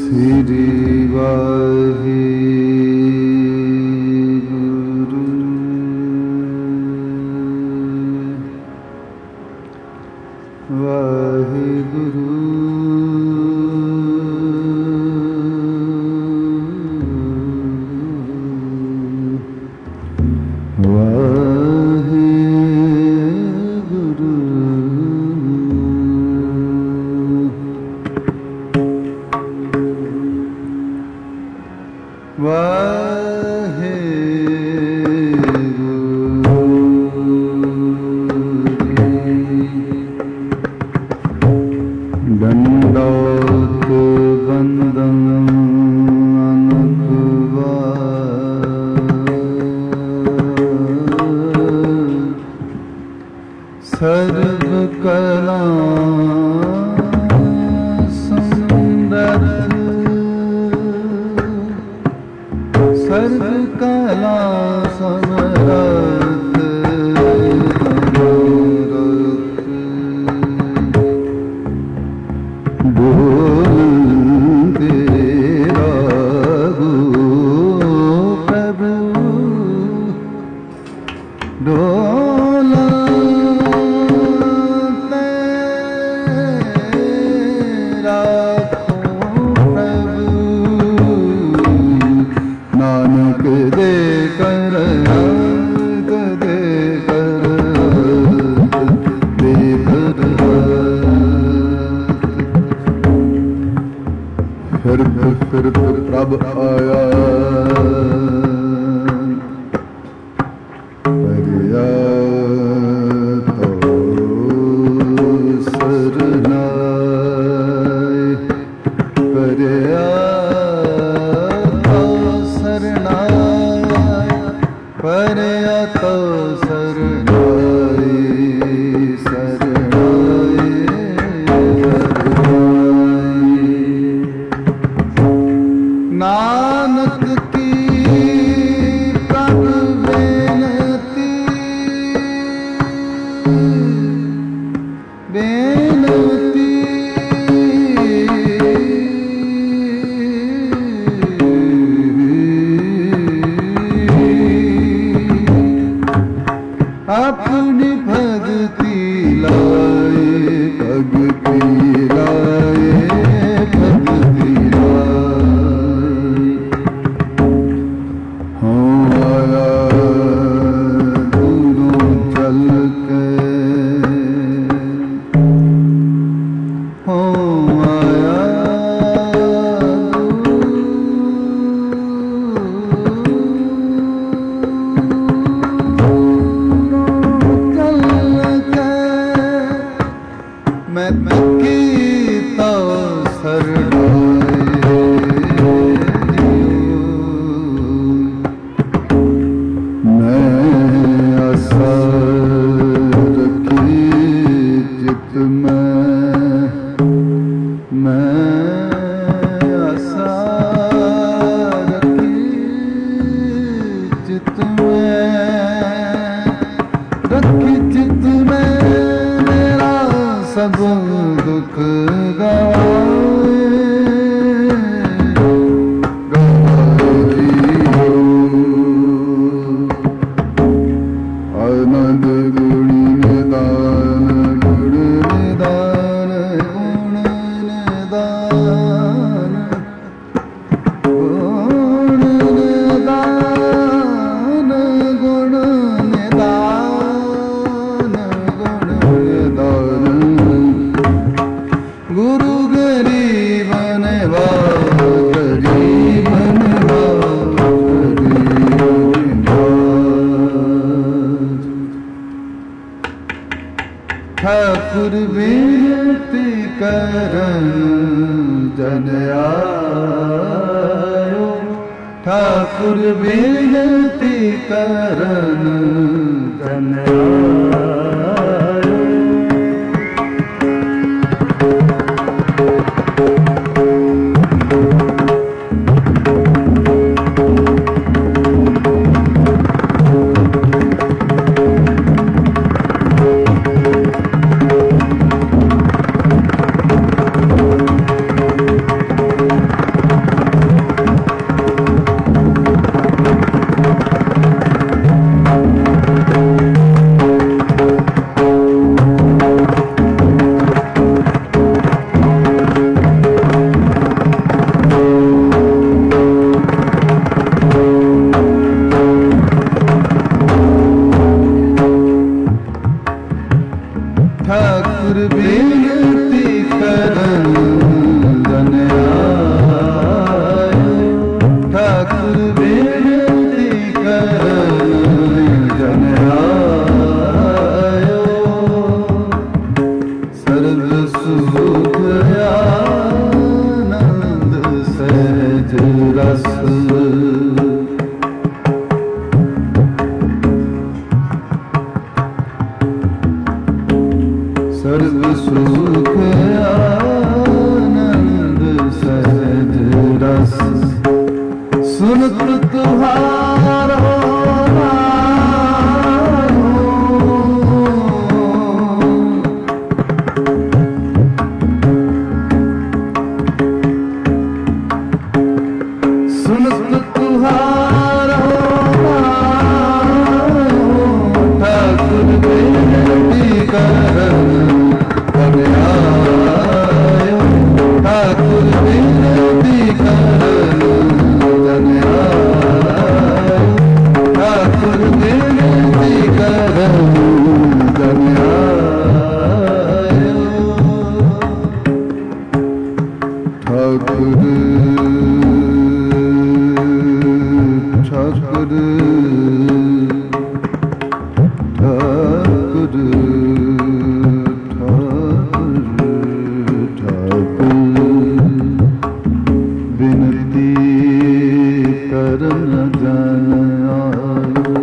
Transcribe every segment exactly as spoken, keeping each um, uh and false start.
Sri Thakur Thakur Thakur Thakur बिनती करन जन आयो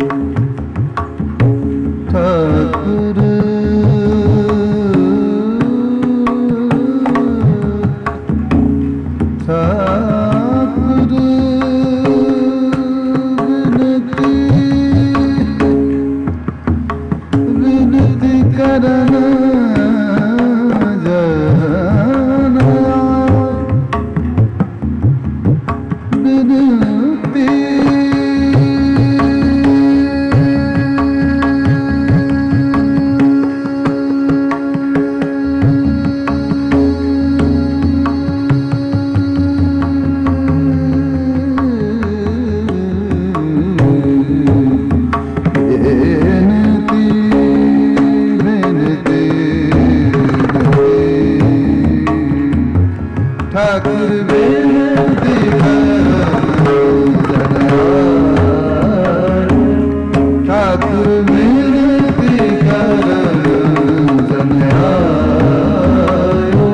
ठाकुर ठाकुर विनती विनती करन जन विनती ठाकुर विनती ठाकुर विनती करन जन आयो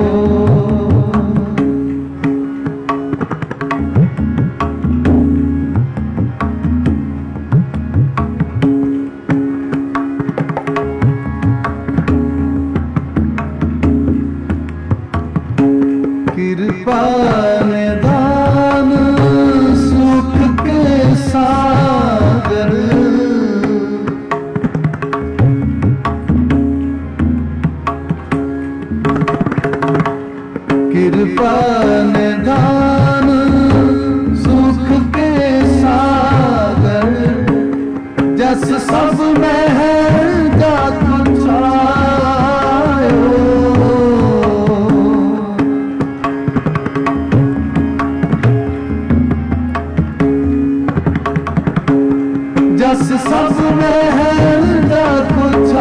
कृपा निदान सुख के सागर कृपा निदान सुख के सागर जस सब में है जात छायो जस सब में है जात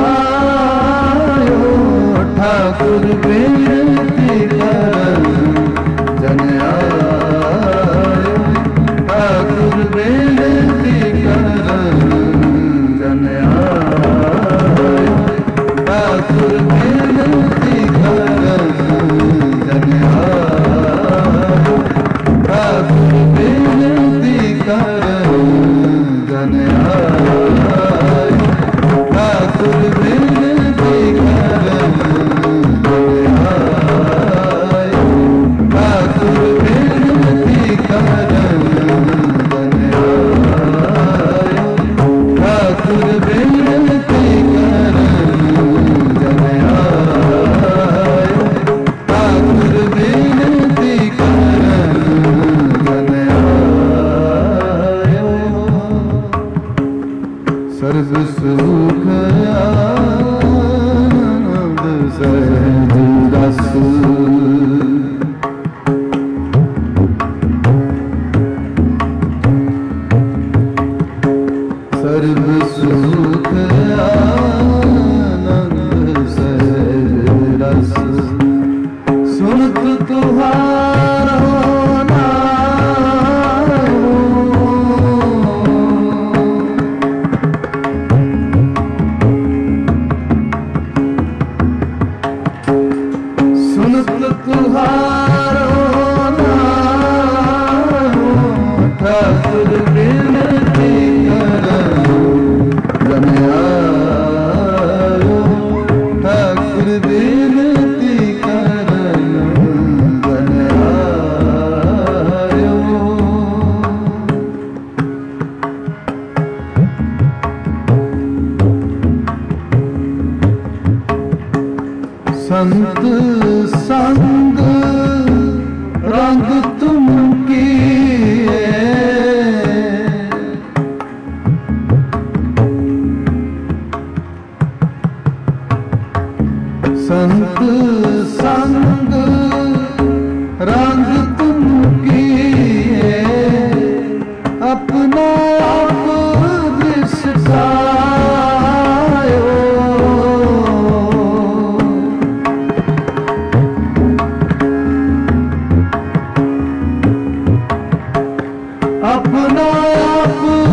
छायो ठाकुर विनती करन जन आयो ठाकुर विनती करन जन आयो ठाकुर विनती करन जन आयो ठाकुर विनती करन जन आयो ठाकुर विनती करन जन आयो ठाकुर विनती करन जन आयो ठाकुर विनती करन जन आयो ठाकुर विनती करन जन आयो सर्व सुख आनंद सहज रस सर्व सुख आनंद सहज रस सुनत तुम्हारा तुहारो नाम ठाकुर विनती करन जन आयो ठाकुर विनती करन जन आयो संत संग रंग तुम किए संत संग रंग तुम किए अपना आप दृष्टायो अपना आप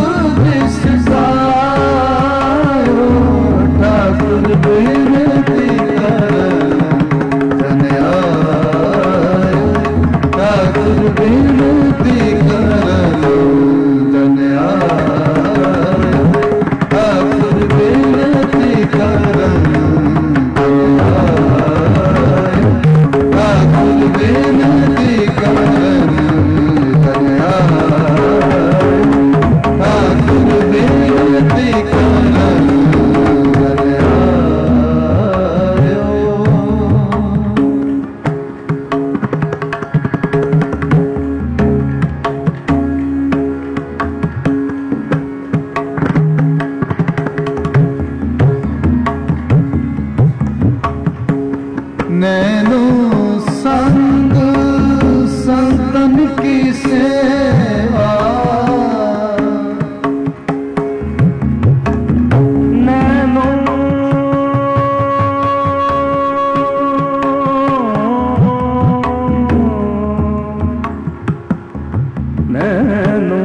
नैनो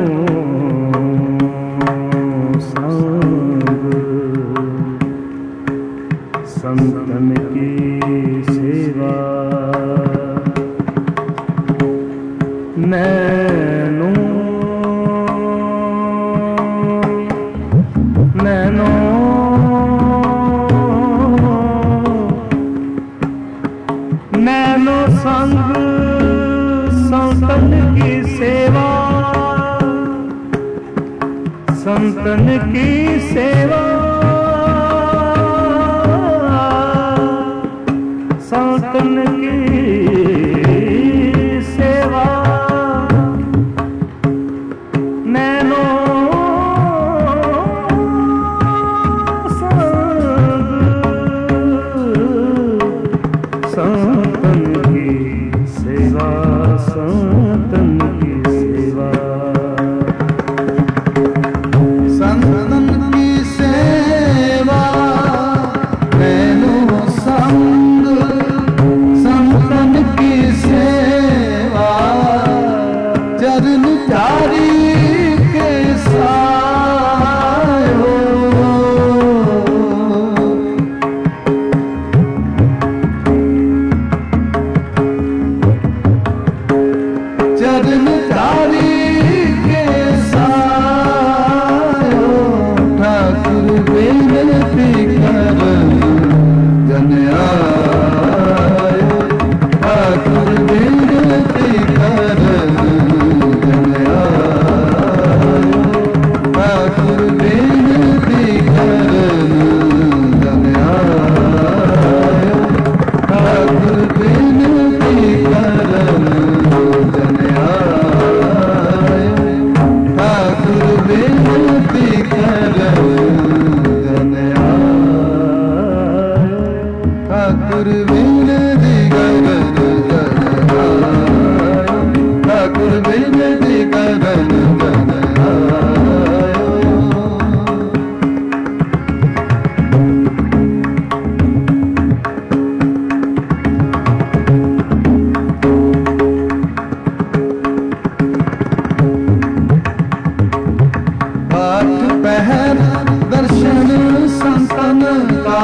संग संतन की सेवा नैनो नैनो नैनो संग संतन की सेवा संतन की सेवा संतन की सेवा नैनो संतन की सेवा संतन की सेवा संतन की सेवा नैनो संग संतन की सेवा चरण चारी के सायो चरण चारी के सायो ठाकुर विनती करन जन आयो ठाकुर विनती करन जन आयो ठाकुर विनती करन जन आयो ठाकुर विनती करन जन आयो ठाकुर विनती करन जन आयो ठाकुर विनती करन जन आयो ठाकुर विनती करन जन आयो आठ पहर दर्शन संतन का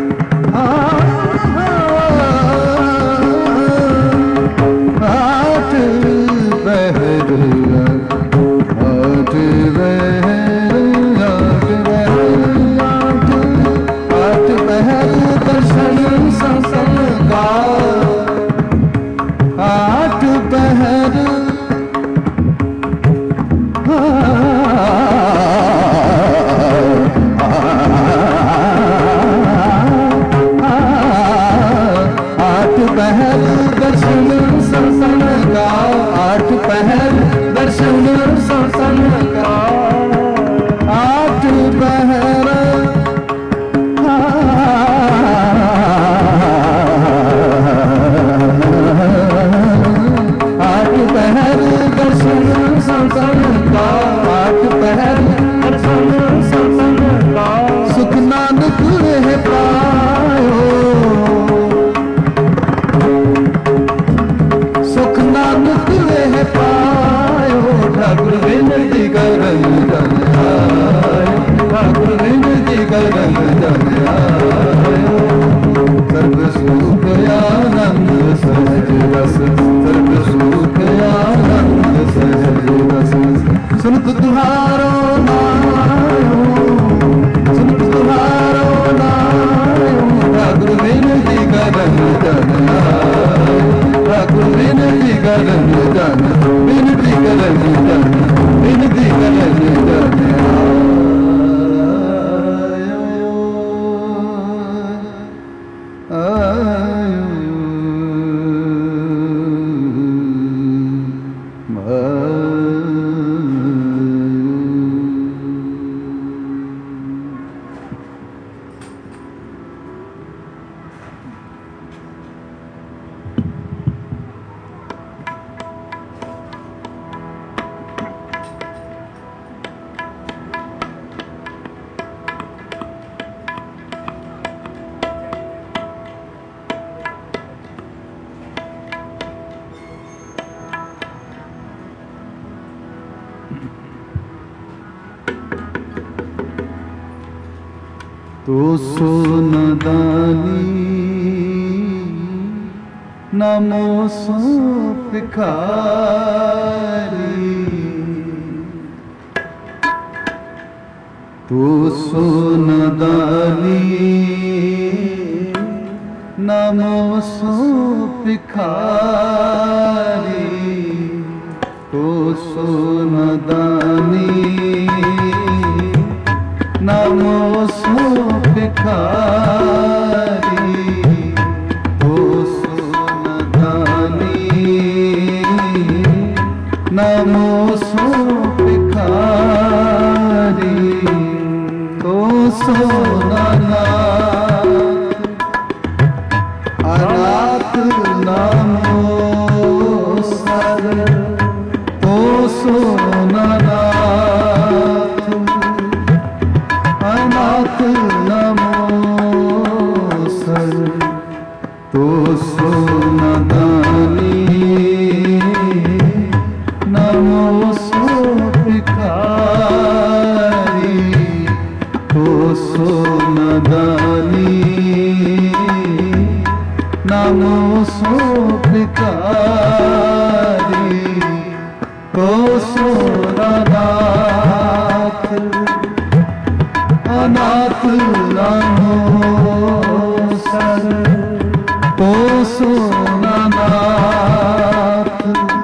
आठ रस सर्व सुख आनंद सहज रस। सुनत तुम्हारो नायो सुनत तुम्हारो नायो ठाकुर विनती करन जन आयो ठाकुर विनती करन जन विनती करन जन विनती करन जन तो सो नदानी नमो सो भिखारी तो सो नदानी नमो सो भिखारी तो सो नदानी नमो सो भिखारी तो सो नदानी नमो सो भिखारी तो सो नाथ अनाथ नमो सर तो सो नाथ अनाथ नमो सर तो सो नदानी नमो सो भिखारी तो सो नदानी नमो सो भिखारी तो सो नाथ अनाथ नमो सर तो सो नाथ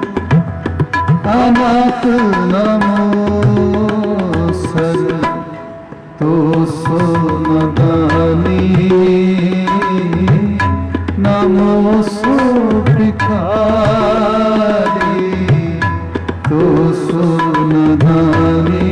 अनाथ नमो सर तो सो नदानी नमो सो भिखारी तो सो नदानी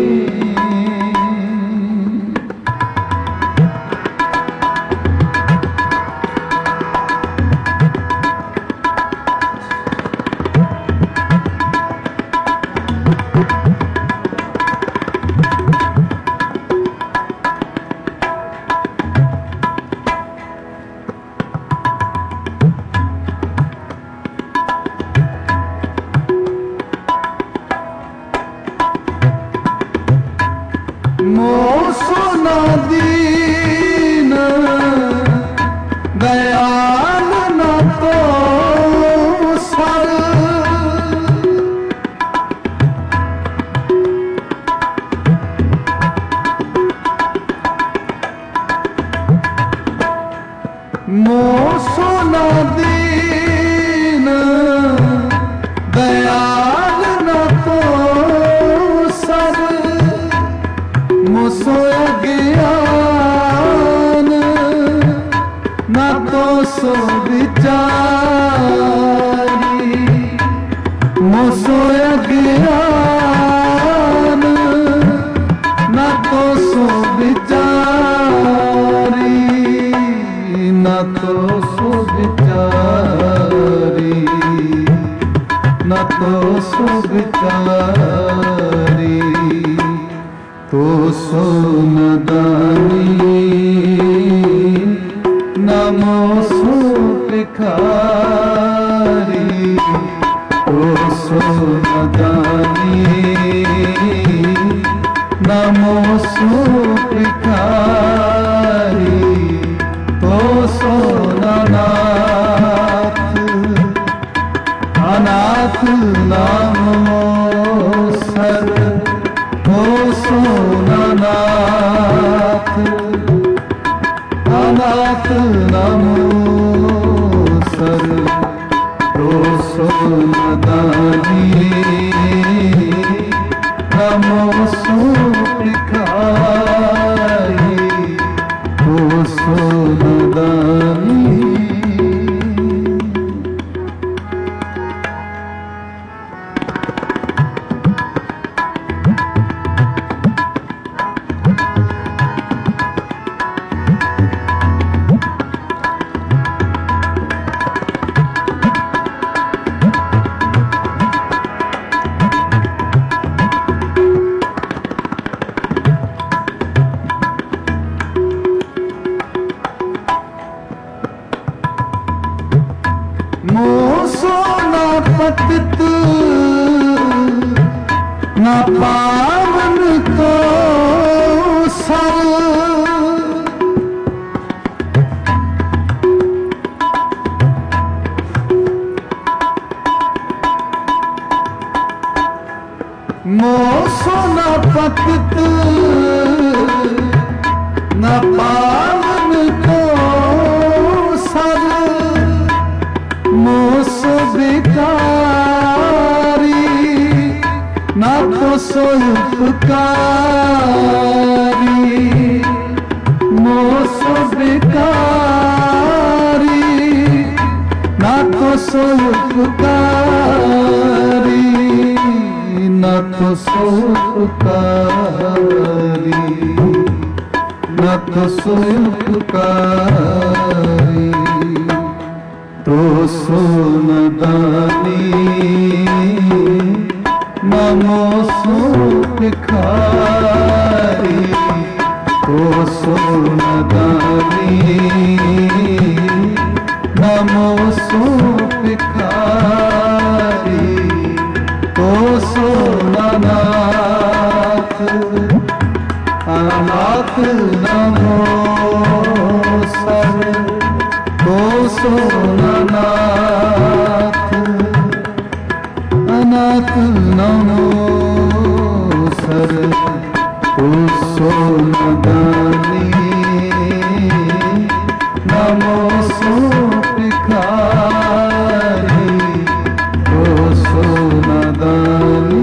मोसो नदीन दयाल न तो सर मोसो नदीन दयाल न तो सर मोसो अज्ञान न तो सो विचारी मोसो अज्ञान न तो सो विचारी न तो सो विचारी न तो सो विचारी तो सो नदानी नमो सो भिखारी तो सो नदानी नमो सो भिखारी तो सो नाथ नामो सर हो सोनानाथ, अनाथ नामो सर हो सोनदानी, नमो सो भिखारी हो सोनदानी। मोसो न पतित न पावन को सर, मोसो न पतित न पावन को सर, मोस भिखारी ना तो सो उपकारी, मोस भिखारी ना तो सो उपकारी, ना तो सो उपकारी, ना तो सो उपकारी तो सोनदानी, नमो सो भिखारी तो सोनदानी, नमो सो भिखारी तो सोनानाथ, अनाथ नमो सर हो सोनानाथ, अनाथ नमो सर हो सोनदानी, नमो सो भिखारी हो सोनदानी।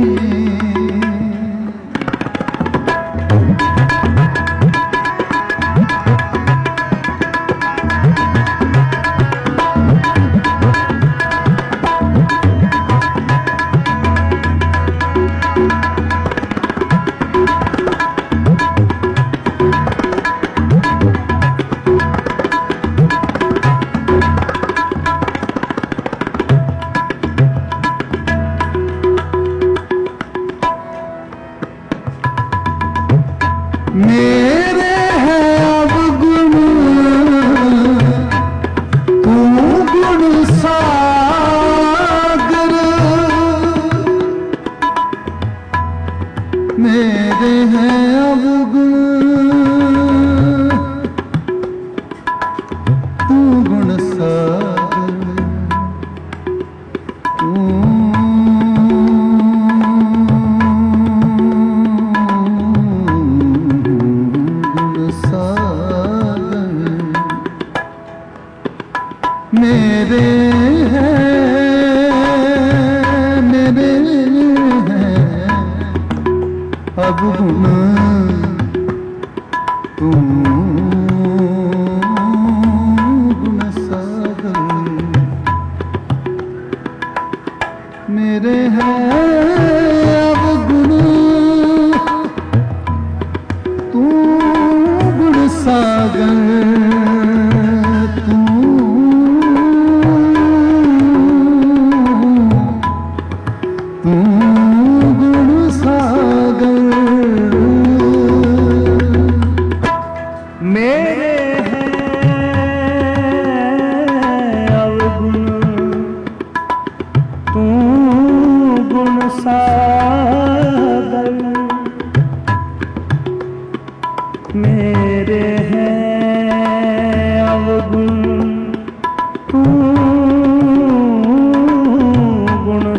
मेरे हैं अवगुण तू गुण सागर, मेरे हैं अवगुण तू गुण सागर, तू मेरे हैं, मेरे हैं अब गुण तू गुण सागर, मेरे हैं अब गुण तू गुण सागर, मेरे हैं अवगुण तू गुण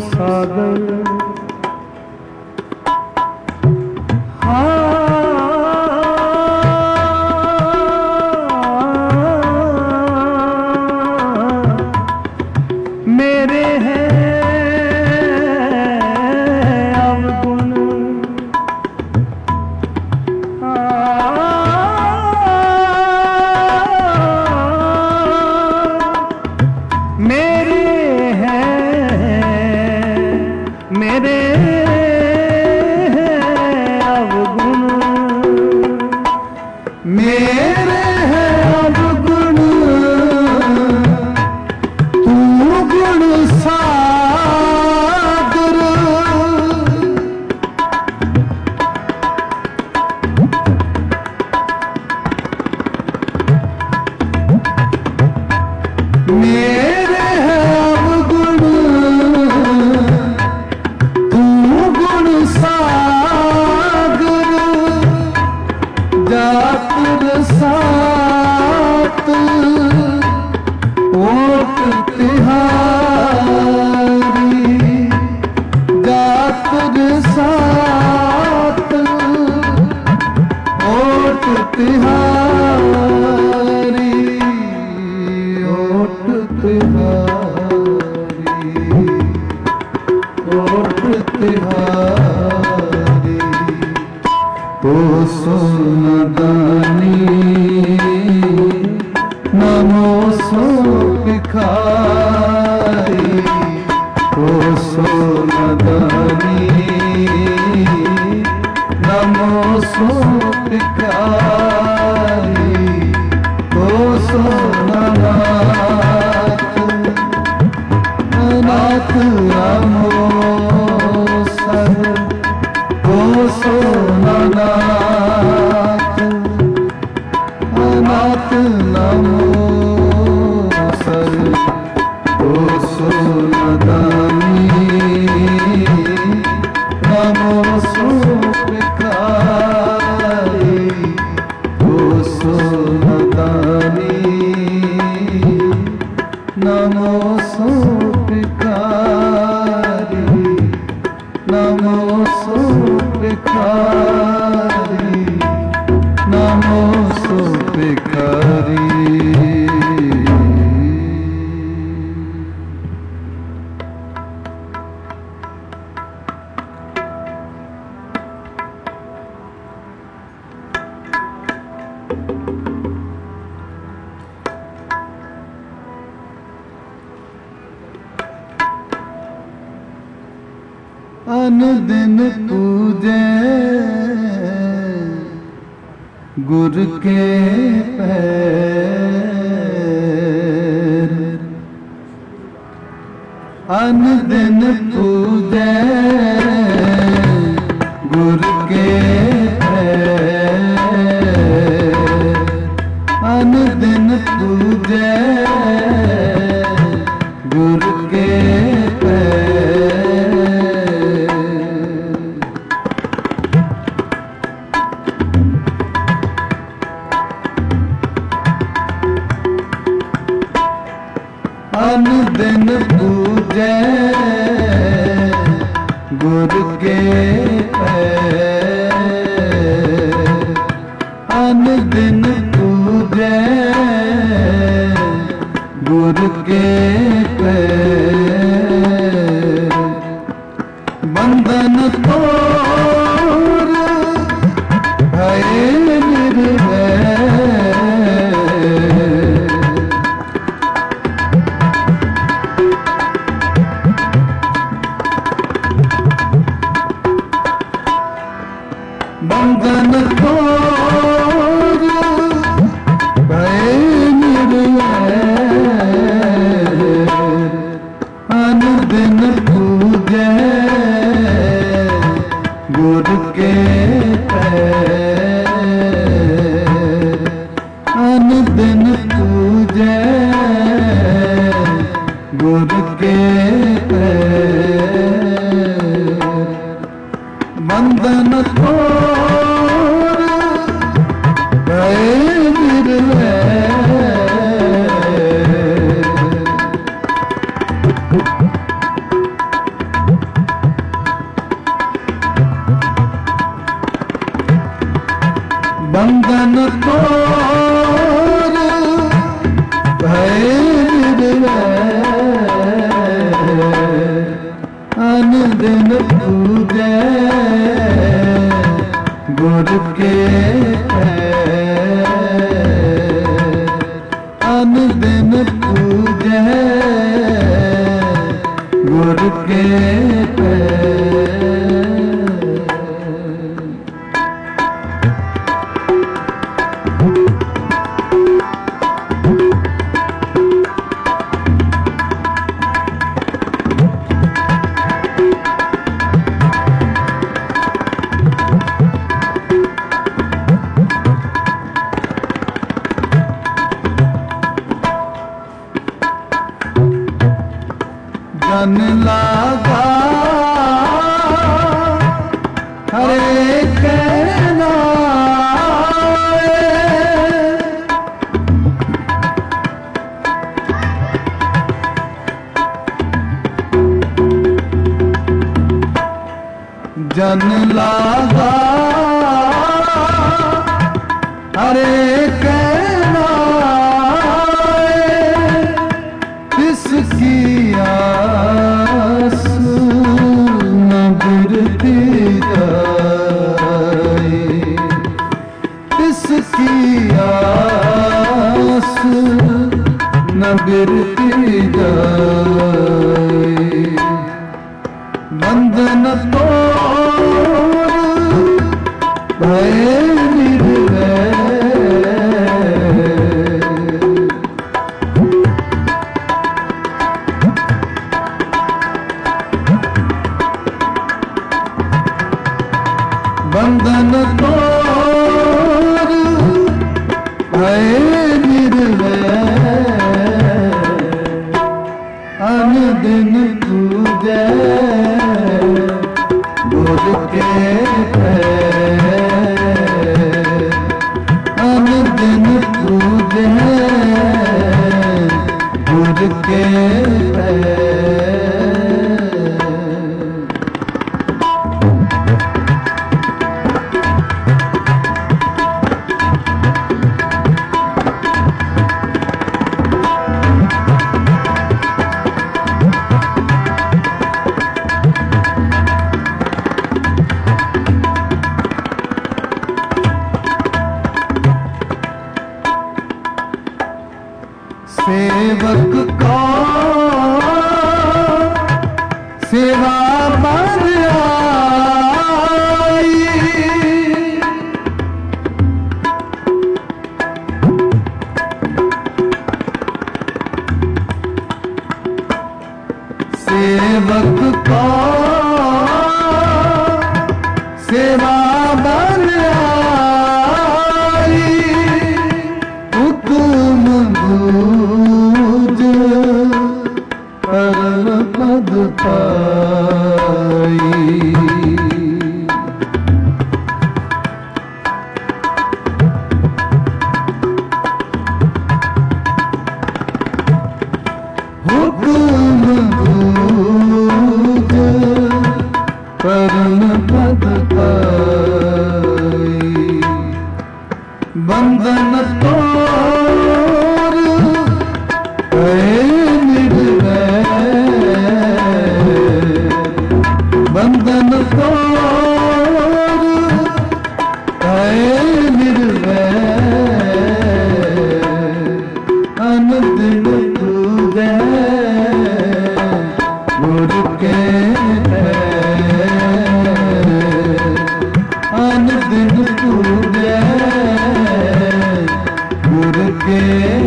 प्रतिहारी तो सोनदानी नमो सो भिखारी तो सोनदानी नमो सो भिखारी तो सोनानाथ नाथ रामो सर तो सोनानाथ नाथ नमो सर तो सोनदानी नमो सो भिखारी तो सोनदानी नमो सो भिखारी नमो सो भिखारी नमो सो भिखारी। अनुदिन पूजे गुर के पैर अनुदिन पूजे गुर के पैर अनुदिन पूजे गुर के पैर अनुदिन पूजे गुर के पैर अनुदिन पूजे गुर के पैर बंधन तोड़ भय निर्भय बंधन तोड़ भय निर्भय अनुदिन पूजे गुर के पैर अनुदिन पूजे गुर के पैर बंधन तोड़ भय निर्भय बंधन तोड़ भय निर्भय अनुदिन पूजे गुर के पैर अनुदिन पूजे गुर के पैर जन लागा हरे कहना जन लागा हरे कहना किसकी आस बिरती जाए, इसकी आस न बिरती जाए। बंधन तोड़ भय निर्भय, बंधन तोड़ भय निर्भय, अनुदिन पूजे गुरु के अनुदिन पूजे गुरु के सेवक का सेवा बन आई, सेवक का सेवा बन आई, हुक्म बूझ परम पद पाई। हुक्म बूझ परम पद पाई, बंधन तोड़ भय निर्भय, बंधन तोड़ भय निर्भय, अनुदिन पूजे गुरु के अनुदिन पूजे गुरु के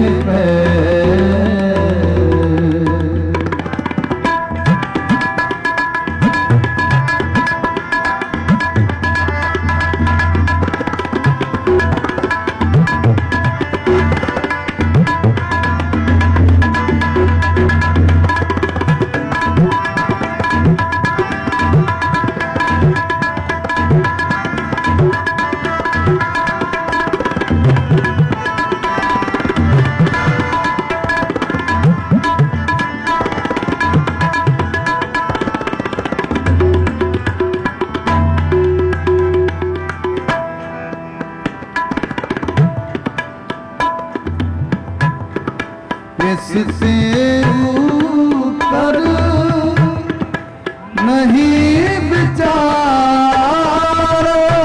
इससे ऊपर नहीं विचार,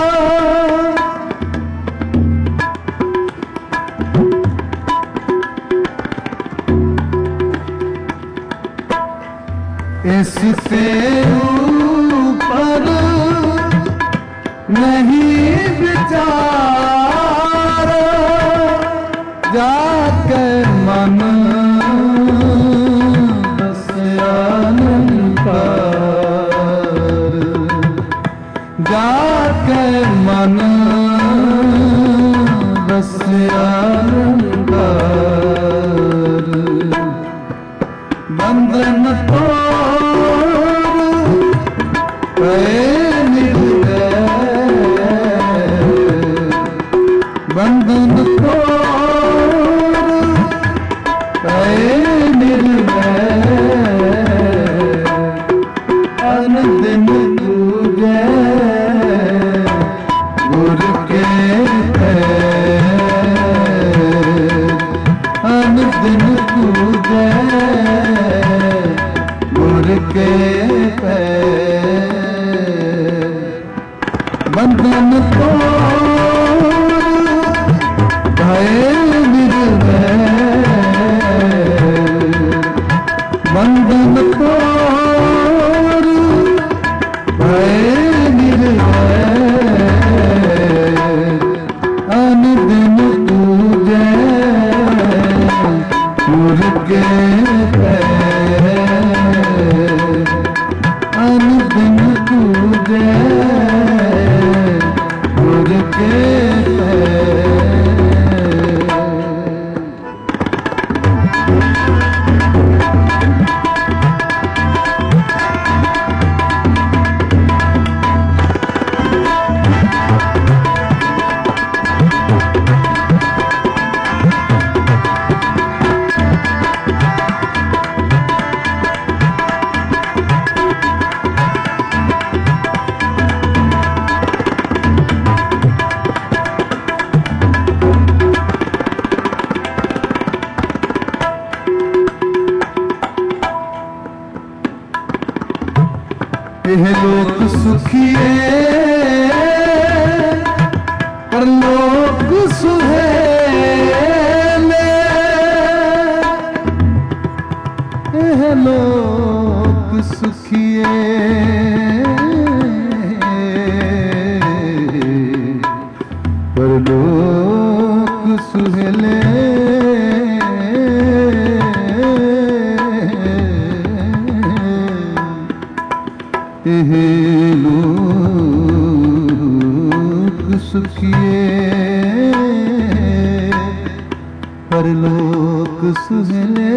इससे ऊपर नहीं विचार, जाकर मन बस आनंदकार, जाकर मन बस आनंदकार, बंधन तोड़ भय निर्भय, बंधन तोड़ भय निर्भय, अनुदिन पूजे गुरु के अनुदिन पूजे गुरु के पैर। बंधन तोड़ भय निर्वैर, बंधन तोड़ भय निर्वैर, अनुदिन पूजै मुर्गे पैर, अनुदिन पूजै मुर्गे पैर। यह लोक सुखिए परलोक सुहेले, यह लोक सुखिए परलोक सुहेले, एह लोक सुखिए परलोक सुहेले,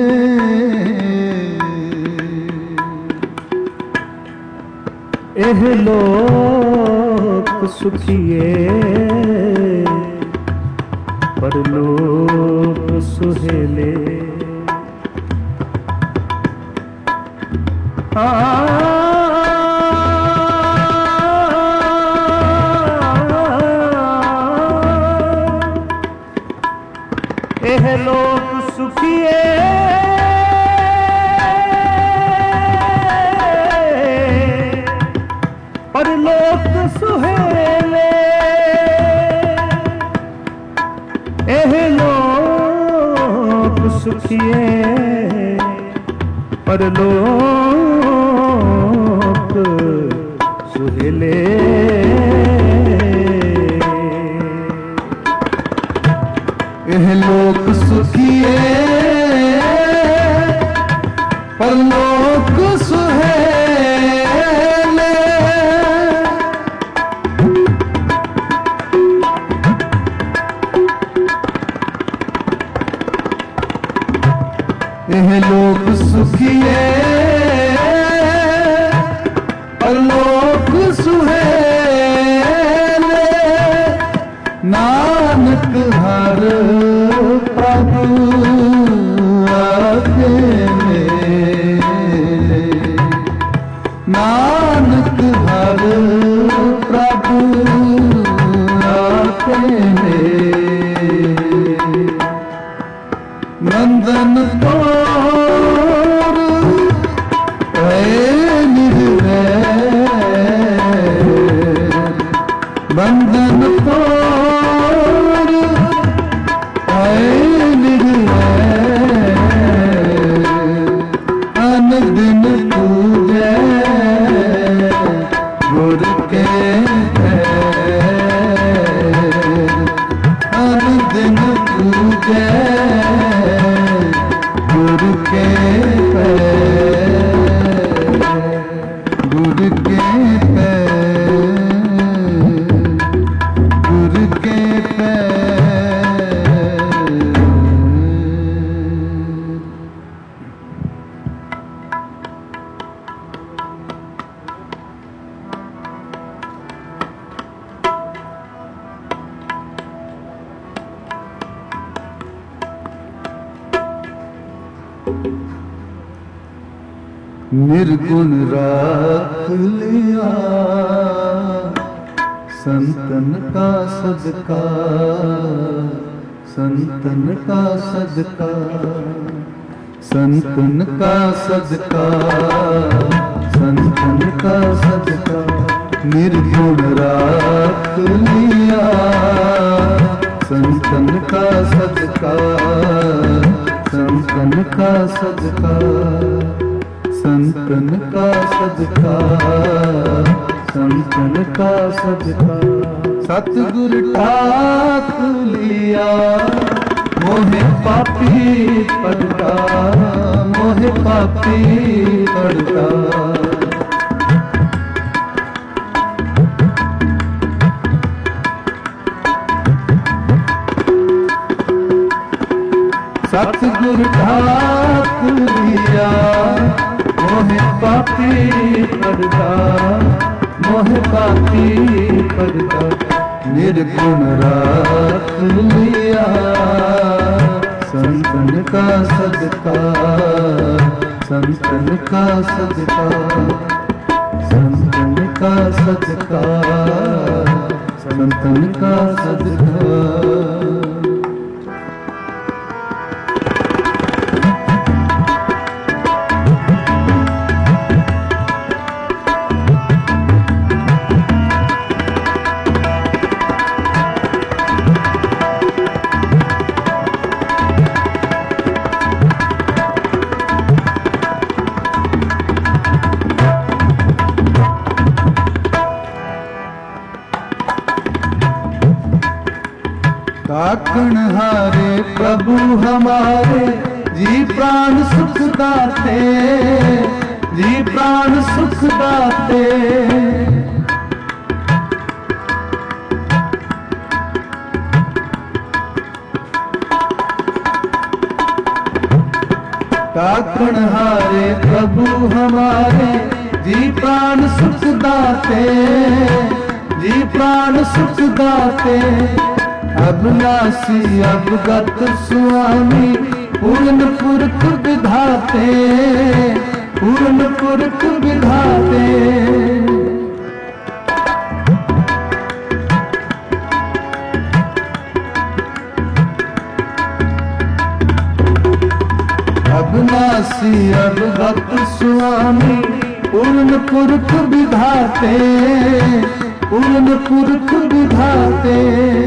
एह लोक सुखिए परलोक सुहेले। आ एह लोक सुखिए परलोक सुहेले, एह लोक सुखिए परलोक सुहेले। यह लोक सुखिए परलोक सुहेले, यह लोक सुखिए परलोक सुहेले, नानक हर प्रभु आके मेरे, नानक हर प्रभु आके मेरे, बंधन तोड़ भय निर्वैर, बंधन तोड़ भय निर्वैर, अनुदिन पूजै गुरु के पैर, अनुदिन पूजै गुरु के पैर, गुरु के पैर, गुरु के पैर। निर्गुण राख लिया संतन का सदका, संतन का सदका, संतन का सदका, संतन का सदका, निर्गुण राख लिया, संतन का सदका, संतन का सदका, संतन का सदका, संतन का सदका। सतगुर ठाक लिया, मोहे पापी पड़ता, मोहे पापी पड़ता। सतगुर ठाक लिया, मोहे पापी पड़ता, मोहे पापी पड़ता। निर्गुण राख लिया, संतन का सदका, संतन का सदका, संतन का सदका, संतन का सदका। ताकण हारे प्रभु हमारे, जी प्राण सुख दाते, जी प्राण सुख दाते। ताकण हारे प्रभु हमारे, जी प्राण सुख दाते, जी प्राण सुख दाते। अविनाशी अवगत स्वामी, पूर्ण पुरख विधाते, पूर्ण पुरख विधाते। अविनाशी अवगत स्वामी, पूर्ण पुरख विधाते, पूर्ण पुरख विधाते।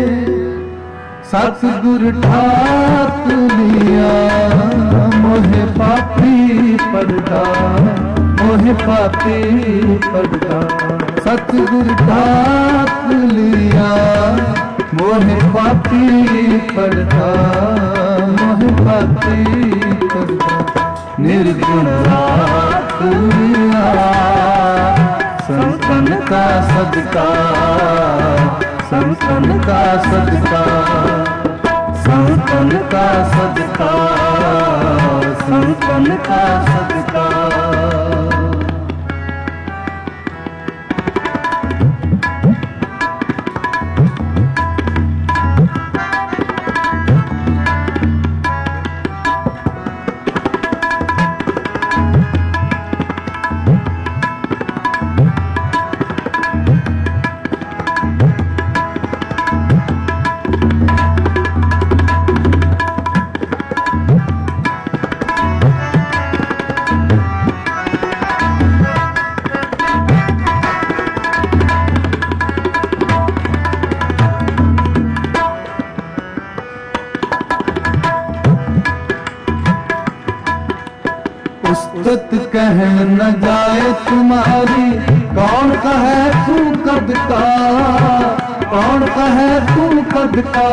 सतगुर ठाक लिया, मोहे पापी पड़ता, मोहे पापी पड़ता। सतगुर ठाक लिया, मोहे पापी पड़ता, मोहे पापी पड़ता। निर्गुण राख लिया, संतन का सदका, संतन का सदका, संतन का सदका, संतन का सदका। उस्तत कह न जाए तुम्हारी, कौन कहे तू कद का, कौन कहे तू कद का।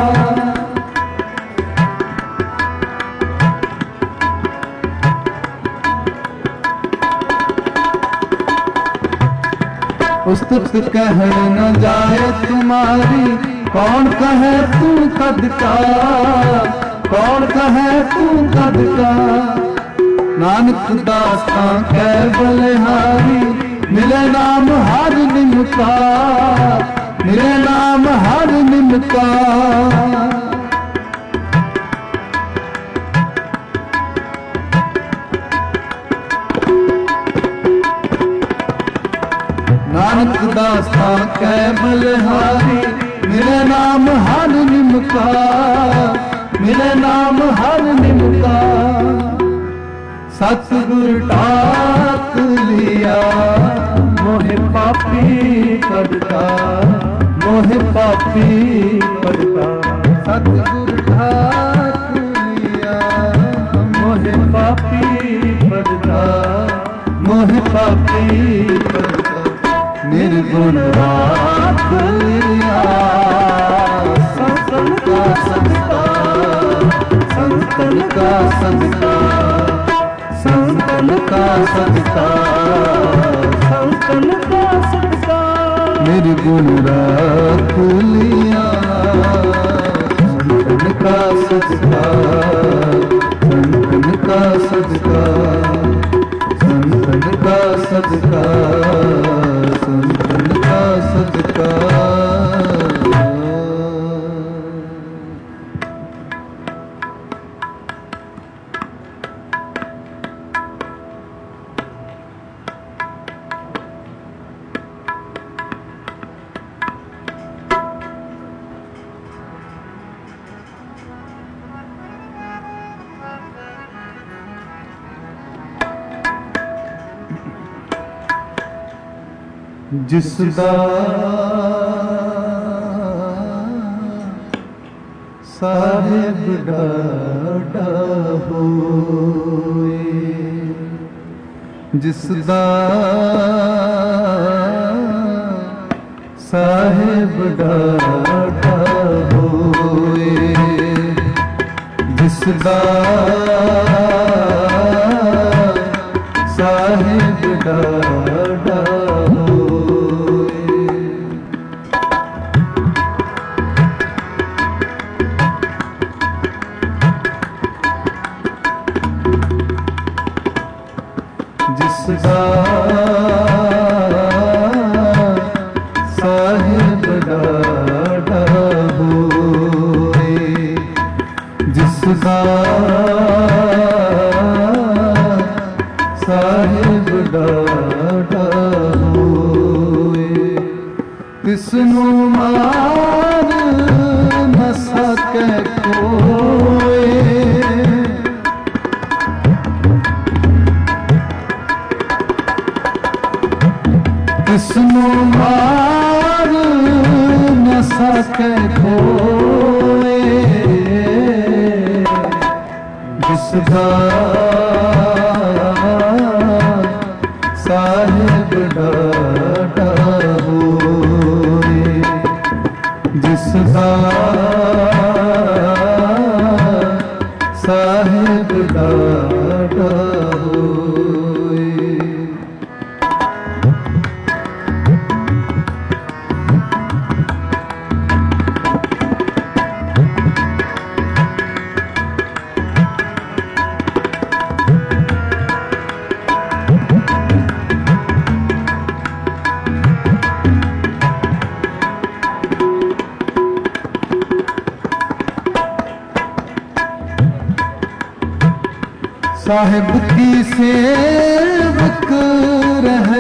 उस्तत कह न जाए तुम्हारी, कौन कहे तू कद का, कौन कहे तू कद का। नानक दासा कै बलिहारी, मिले नाम हर निमका, मिले नाम हर निमका। नानक दासा कै बलिहारी, मिले नाम हर निमका, मिले नाम हर निमका। सतगुर ठाक लिया, मोहे पापी पड़ता, पापी पड़ता सतगुर ठाक लिया मोहे पापी पड़ता मोह पापी पड़ता निर्गुण राख लिया संतन का संस्कार संतन का संस्कार संतन का संस्कार संतन का संस्कार निर्गुण राख लिया संतन का संस्कार संतन का संस्कार संतन का संस्कार संतन का संस्कार जिसदा साहिब डाढ़ा होए जिसदा साहिब डाढ़ा होए जिसदा साहिब डाढ़ा जिसदा साहिब डाढ़ा होए जिसदा साहिब डाढ़ा होए तिसनू मार न सके कोई तिसनू मार न सके कोई जिसदा साहिब डाढ़ा होए जिसदा साहिब डाढ़ा होए साहिब की सेवक रहे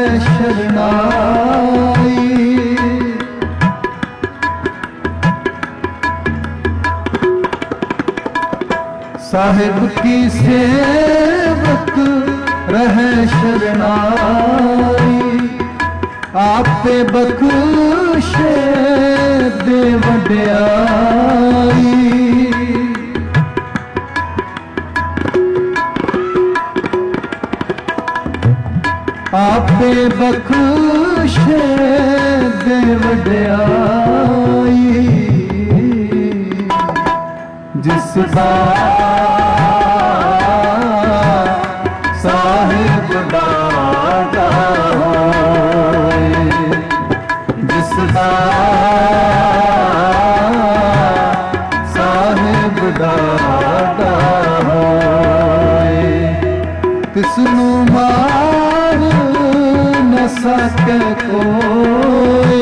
शरणाई साहिब की सेवक रहे शरणाई आपे बख्शे दे वड्याई आपे बख्शे दे वड्याई जिसदा साहिब डाढ़ा होए जिसदा साहिब डाढ़ा होए तिसनू मार न सके कोई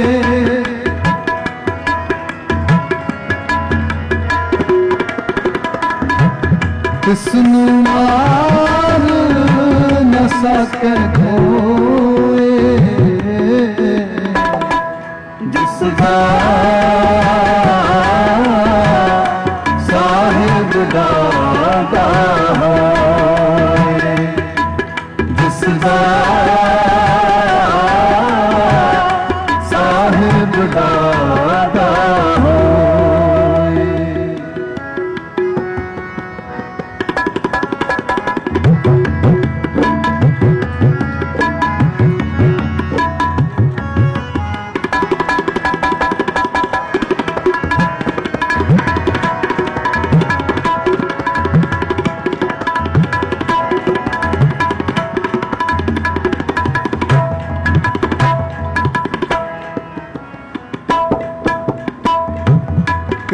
तिसनू मार न सके कोई जिसदा साहिब डाढ़ा होए जिसदा साहिब डाढ़ा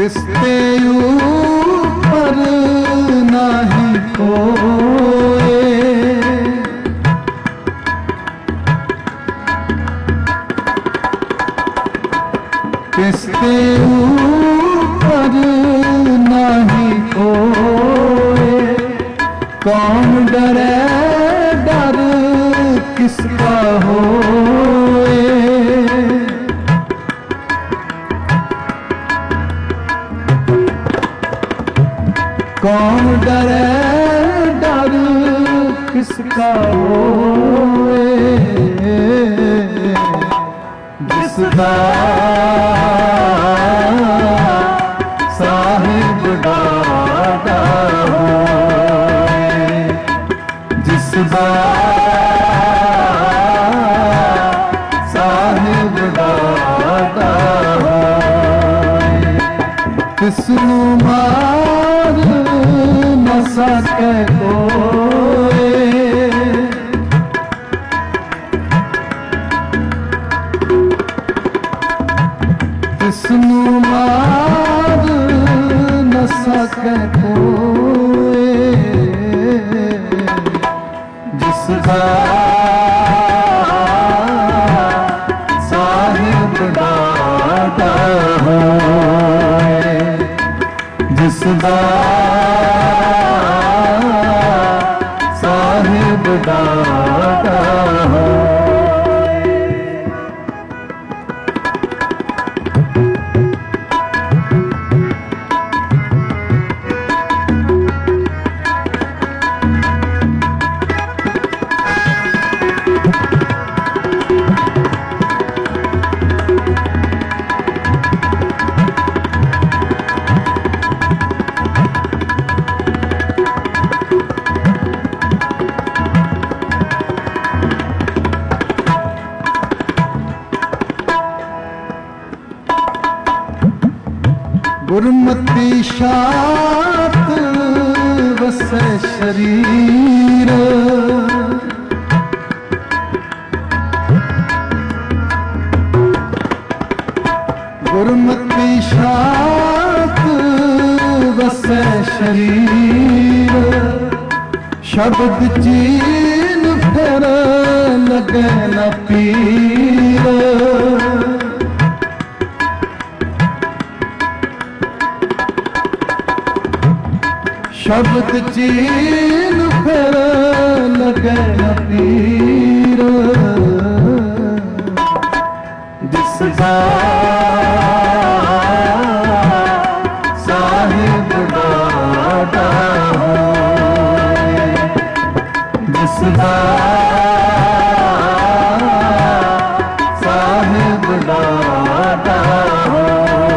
किसते ऊपर नाही कोई, किसते ऊपर नाही कोई, कौन डरे डर किसका होए। कौन डरे डर किसका होए, जिसका साहिब दादा होए, जिसका साहिब दादा होए, तिसनू मार न सके कोई, तिसनू मार न सके कोई, जिसका साहिब दादा होए, जिसका साहिब दादा होए। गुरमती शात वसे शरीर, गुरमती शात वसे शरीर, शब्द चीन फिर लगे न पीर। शब्द चीन फिर लगे न पीर, जिसका साहिब दादा होए, जिसका साहिब दादा होए।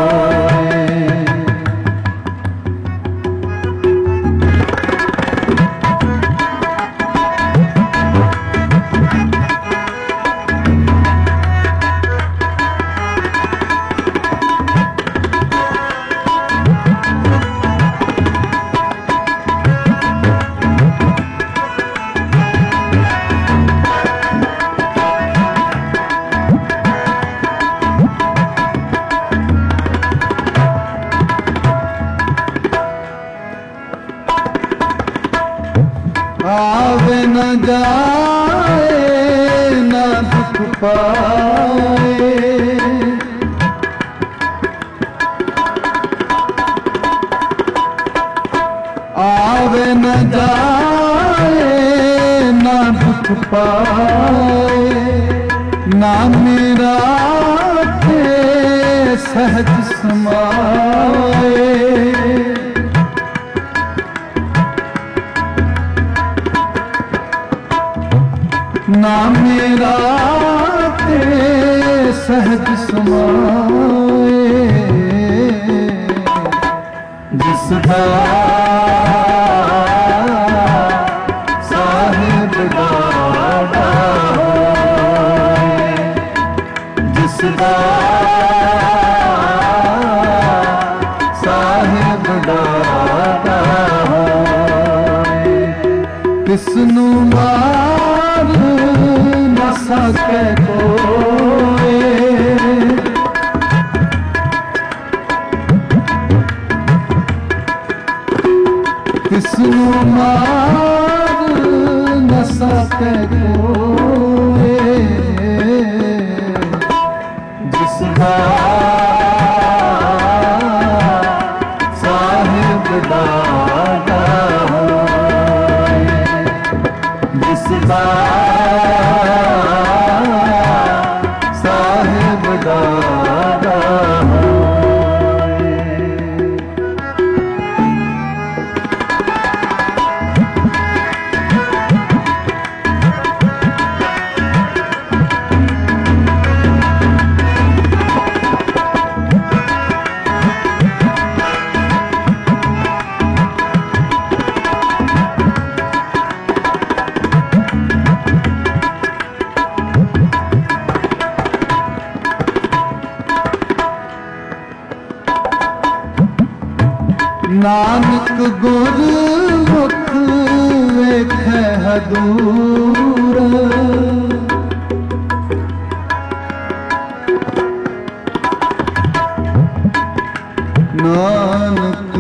आवे न जाए न दुख पाए, आवे न जाए न दुख पाए, ना मेरा थे सहज समाए। ना मेरा ते सहज समाए, जिसका साहिब दादा होए, जिसका साहिब दादा होए, किसनू मार न सके कोई, ਨਾਨਕ ਗੁਰ ਮੁਖ ਵੇਖੈ ਹਦੂਰ ਨਾਨਕ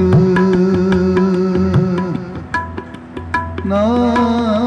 ਨਾਨਕ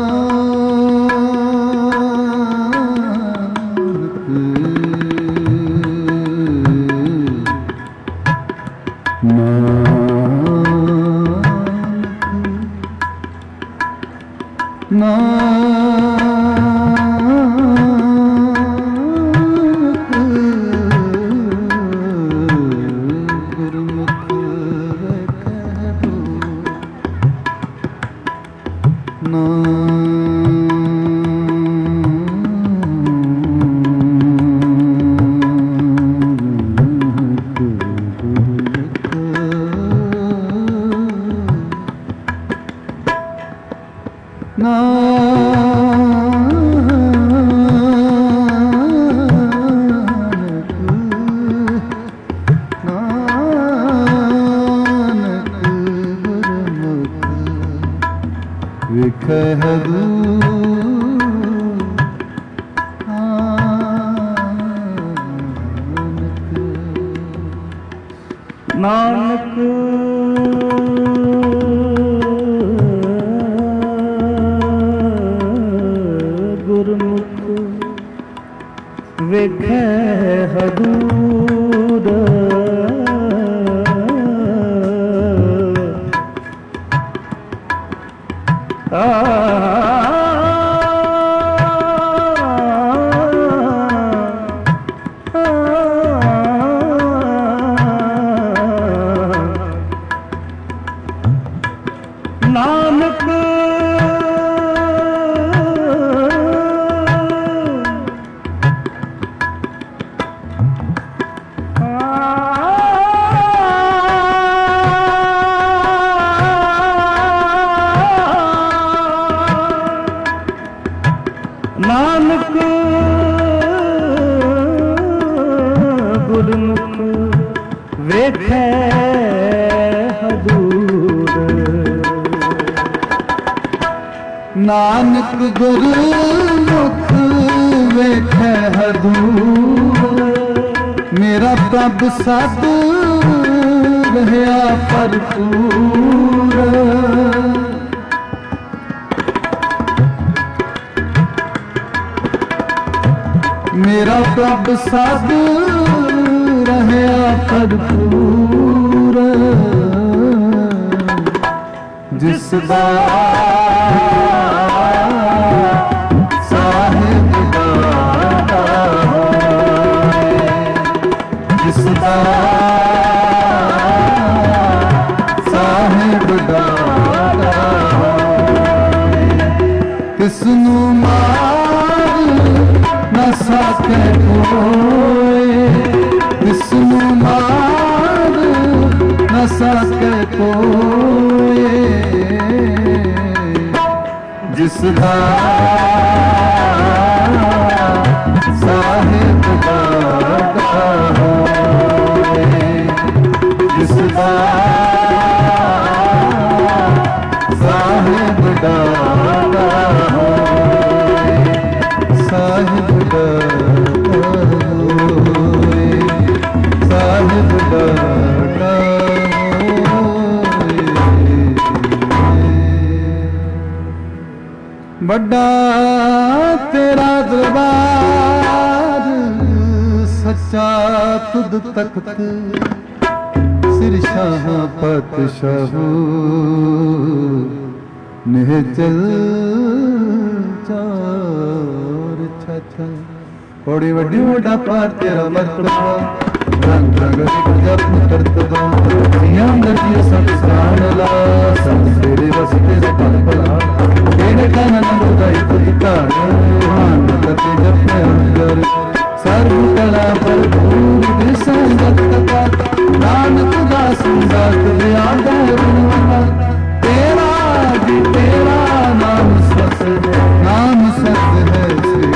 ਨਾਨਕ ਗੁਰ ਮੁਖ ਵੇਖੈ ਹਦੂਰ ਮੇਰਾ ਪ੍ਰਭ ਸਤ ਰਹਿਆ ਭਰਪੂਰ ਮੇਰਾ ਪ੍ਰਭ ਸਤ ਰਹਿਆ ਭਰਪੂਰ ਜਿਸ ਦਾ ਸਾਹਿਬ ਦਾਤਾ ਹੋਏ ਜਿਸ ਦਾ ਸਾਹਿਬ ਦਾਤਾ ਹੋਏ ਕਿਸ ਨੂੰ ਮਾਰ ਨਾ ਸਕੇ ਕੋਏ ਕਿਸ ਨੂੰ ਮਾਰ ਨਾ ਸਕੇ ਕੋਏ ਜਿਸ ਦਾ ਸਾਹਿਬ ਦਾਤਾ ਹੋਏ ਜਿਸ ਦਾ ਸਾਹਿਬ ਦਾਤਾ ਹੋਏ ਸਾਹਿਬ ਦਾਤਾ ਹੋਏ ਸਾਹਿਬ ਦਾਤਾ ਵੱਡਾ ਤੇਰਾ ਦਰਬਾਰ ਸੱਚਾ ਤੁਧ ਤਖਤ ਸਿਰ ਸ਼ਾਹ ਪਾਤਸ਼ਾਹੋ ਨਿਹਚਲ ਚਾਰ ਛਾਛਾ ਬੜੀ ਵੱਡੀ ਵੱਡਾ ਪਾਰ ਤੇਰਾ ਮਰਤਬਾ ਰੰਗ ਰੰਗ ਦੀ ਜਪ ਕਰਤਬਾ ਦੀਆਂ ਦਰਜੀ ਸਤ ਸਰਾਣ ਲਾ ਸਤ ਤੇਰੇ ਵਸਤੇ ਸਪਨ ਭਲਾ ਇਹਨੇ ਕਾਨਨ ਬੁਦਾਈ ਤੁਧ ਧਾਰ ਹਾਨ ਤਤੇ ਜਪੇ ਅੰਦਰ ਸਰਬ ਕਲਾ ਭਰਪੂਰ ਦਿਸੈ ਜਗਤ ਕਾ ਨਾਨਕ ਦਾਸ ਦਾਤ ਵਿਆਦਾ ਰੂਪਾ ਤੇਰਾ ਜੀ ਤੇਰਾ ਨਾਮ ਸਤ ਨਾਮ ਸਤ ਹੈ ਸ੍ਰੀ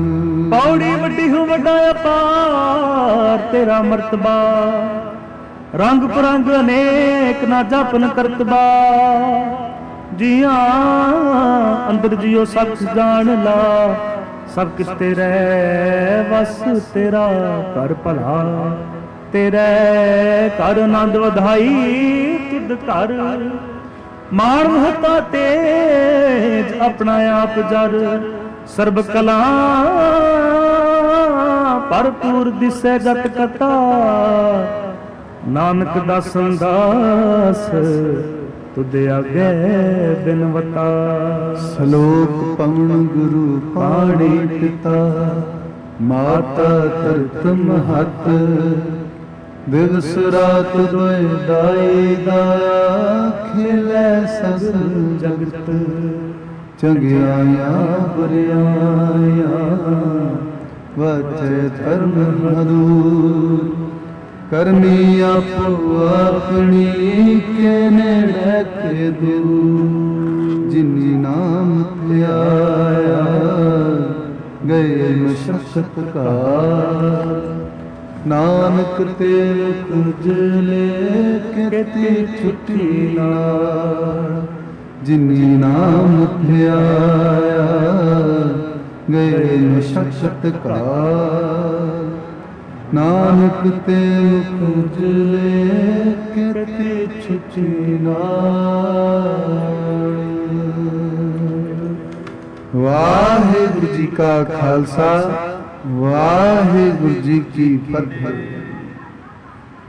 ਵਾਹਿਗੁਰੂ। ਪੌੜੀ ਵੱਡੀ ਹੋ ਵੱਡਾ ਅਪਾਰ ਤੇਰਾ ਮਰਤਬਾ रंग परंग अनेक ना जपन करतबा जिया अंदर जियो सब कुछ जान ला सब किस तेरे बस तेरा कर भला तेरे कर आनंद वधाई तुद कर मान महता तेज अपना आप जर सर्ब कला भरपूर दिसै जट कथा नानक दासन दास तुदे आगे बिनवता। सलोक पवन गुरु पाणी पिता माता तरत महत दिवस रात दोए दाई दाया खिलै सस जगत चंगियाया बुरियाया वचे धर्म मधुर करनी आपो अपनी के नेड़े के दूर जिनी नाम ध्याया गए मशक्कत का नानक ते कुजले केती छुट्टी नाल जिनी नाम ध्याया गए मशक्कत का नानक ते कुजले केती छुट्टी नाल। वाहिगुरु जी का खालसा वाहिगुरु जी की फतेह।